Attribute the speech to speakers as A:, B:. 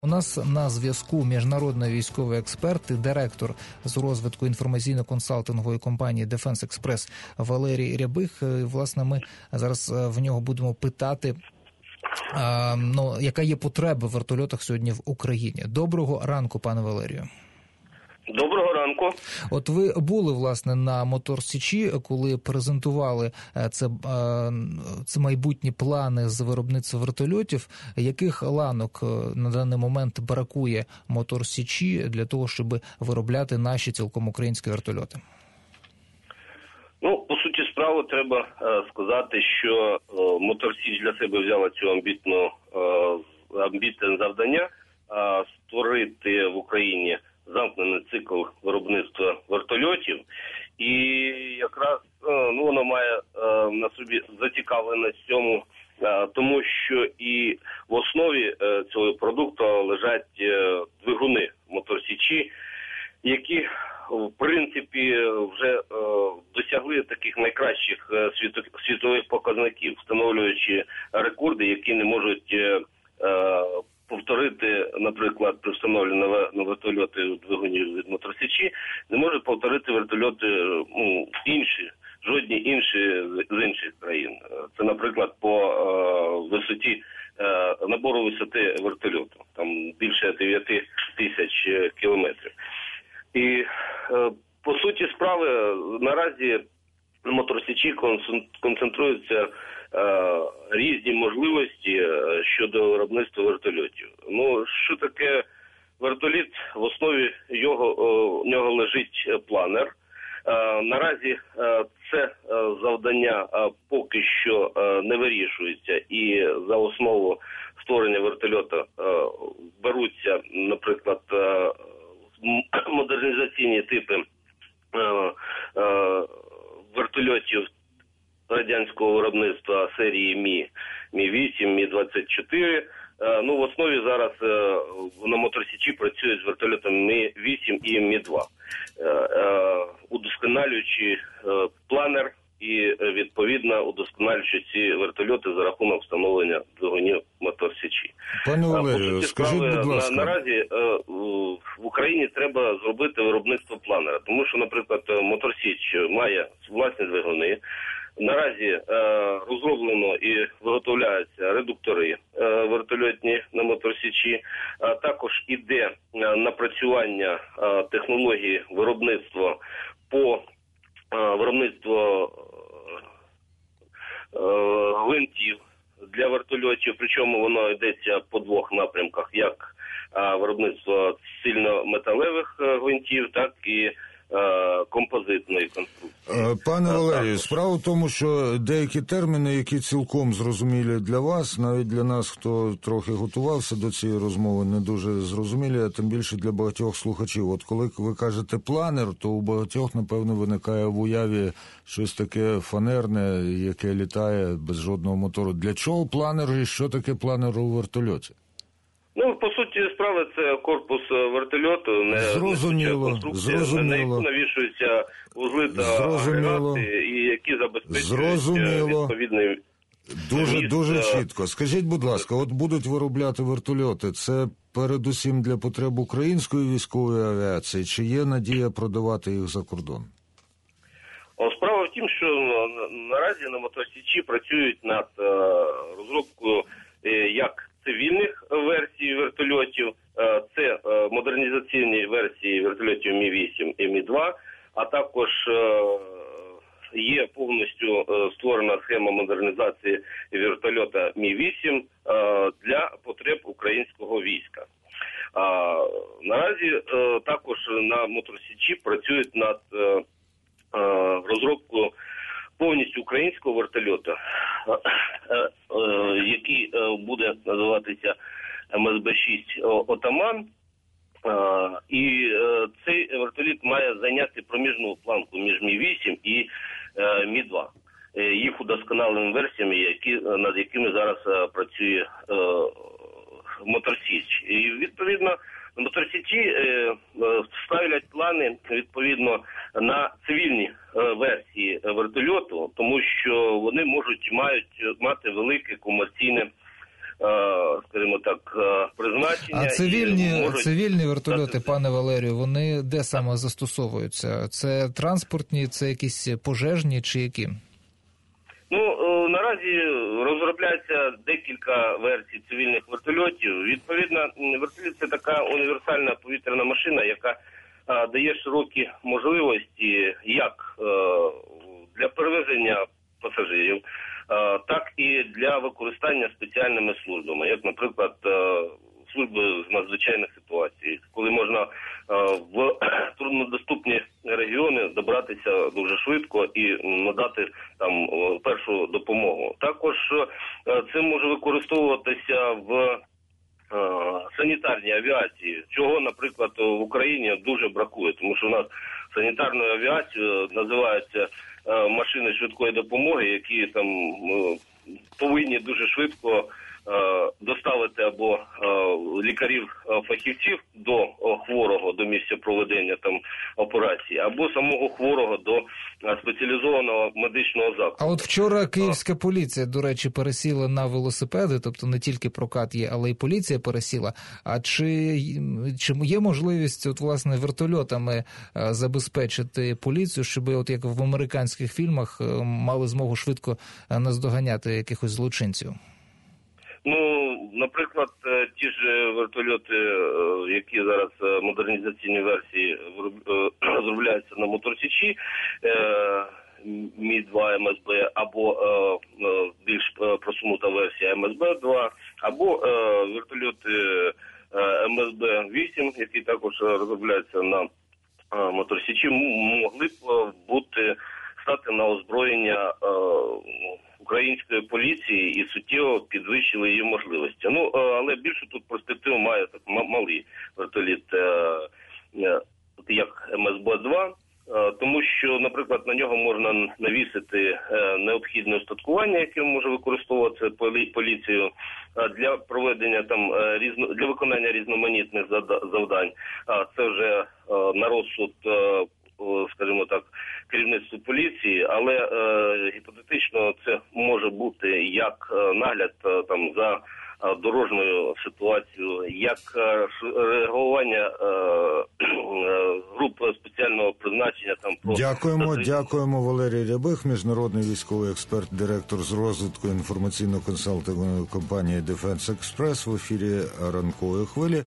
A: У нас на зв'язку міжнародний військовий експерт і директор з розвитку інформаційно-консалтингової компанії Defense Express Валерій Рябих. Власне, ми зараз в нього будемо питати, яка є потреба в вертольотах сьогодні в Україні. Доброго ранку, пане Валерію.
B: Доброго ранку.
A: От ви були, власне, на Мотор Січі, коли презентували це майбутні плани з виробництва вертольотів. Яких ланок на даний момент бракує Мотор Січі для того, щоб виробляти наші цілком українські вертольоти?
B: По суті справи треба сказати, що Мотор Січ для себе взяла цю амбітне завдання створити в Україні замкнений цикл виробництва вертольотів, і якраз вона має на собі зацікавленість в цьому, тому що і в основі цього продукту лежать двигуни Мотор Січі, які в принципі вже досягли таких найкращих світових показників, встановлюючи рекорди, які не можуть повторити, наприклад, при встановленні на вертольоти двигунів від Мотор Січі, не можуть повторити вертольоти жодні інші з інших країн. Це, наприклад, по висоті, набору висоти вертольоту, там більше 9 тисяч кілометрів. І по суті справи наразі на Мотор Січі концентруються різні можливості щодо виробництва вертольотів. Що таке вертоліт? В основі у нього лежить планер. Наразі це завдання поки що не вирішується, і за основу створення вертольота беруться, наприклад, модернізаційні типи вертольотів радянського виробництва серії Мі-8, Мі-24. В основі зараз на Мотор Січі працюють з вертольотами Мі-8 і Мі-2, удосконалюючи планер і, відповідно, удосконалюючи ці вертольоти за рахунок встановлення двигунів Мотор Січі.
C: Пане Валерію, скажіть, будь ласка.
B: Наразі в Україні треба зробити виробництво планера, тому що, наприклад, Мотор Січ має власні двигуни. Наразі розроблено і виготовляються редуктори вертольотні на Мотор Січі. Також іде напрацювання технології виробництва по виробництву гвинтів для вертольотів. Причому воно йдеться по двох напрямках, як виробництво цільнометалевих гвинтів, так і композитної конструкції.
C: Пане Валерію, справа в тому, що деякі терміни, які цілком зрозумілі для вас, навіть для нас, хто трохи готувався до цієї розмови, не дуже зрозумілі, а тим більше для багатьох слухачів. От коли ви кажете планер, то у багатьох, напевно, виникає в уяві щось таке фанерне, яке літає без жодного мотору. Для чого планер і що таке планер у вертольоті?
B: По суті справи, це корпус вертольоту, на яку навішуються вузли та агрегати, і які забезпечують відповідний
C: Дуже чітко. Скажіть, будь ласка, от будуть виробляти вертольоти, це передусім для потреб української військової авіації, чи є надія продавати їх за кордон?
B: Справа в тім, що наразі на Мотор Січі працюють над розробкою як цивільних версій вертольотів, це модернізаційні версії вертольотів Мі-8 і Мі-2, а також є повністю створена схема модернізації вертольота Мі-8 для потреб українського війська. Наразі також на Мотор Січі працюють над розробкою повністю українського вертольота, який буде називатися МСБ-6 «Отаман». І цей вертоліт має зайняти проміжну планку між Мі-8 і Мі-2. Їх удосконаленими версіями, над якими зараз працює Мотор Січ. І, відповідно, на Мотор Січі ставлять плани, відповідно, на цивільні версії вертольоту, тому що вони мають мати велике комерційне, скажімо так, призначення.
A: А цивільні вертольоти,
B: дати...
A: пане Валерію, вони де саме застосовуються? Це транспортні, це якісь пожежні чи які?
B: Наразі розробляється декілька версій цивільних вертольотів. Відповідно, вертоліт – це така універсальна повітряна машина, яка дає широкі можливості як для перевезення пасажирів, так і для використання спеціальними службами, як, наприклад, служби з надзвичайних ситуацій, коли можна в труднодоступні регіони добратися дуже швидко і надати там першу допомогу. Також це може використовуватися в санітарній авіації, чого, наприклад, в Україні дуже бракує, тому що у нас санітарною авіацією називаються машини швидкої допомоги, які там повинні дуже швидко доставити або лікарів-фахівців до хворого, до місця проведення там операції, або самого хворого до спеціалізованого медичного закладу.
A: А от вчора київська поліція, до речі, пересіла на велосипеди, тобто не тільки прокат є, але й поліція пересіла. А чи є можливість от, власне, вертольотами забезпечити поліцію, щоб, от як в американських фільмах, мали змогу швидко наздоганяти якихось злочинців?
B: Наприклад, ті ж вертольоти, які зараз модернізаційні версії розробляються на Моторсічі, Мі-2 МСБ, або більш просунута версія МСБ-2, або вертольоти МСБ-8, які також розробляються на Моторсічі, могли б стати на озброєння української поліції і суттєво підвищили її можливості. Але більше тут перспективу має так малий вертоліт, як МСБ-2, тому що, наприклад, на нього можна навісити необхідне устаткування, яке може використовуватися поліцією для проведення там для виконання різноманітних завдань. Це вже на розсуд, скажімо так, керівництву поліції, але гіпотетично це може бути як нагляд там за дорожньою ситуацією, як реагування груп спеціального призначення. Там
C: Дякуємо, Валерій Рябих, міжнародний військовий експерт, директор з розвитку інформаційно-консалтингової компанії Defense Express в ефірі ранкової хвилі.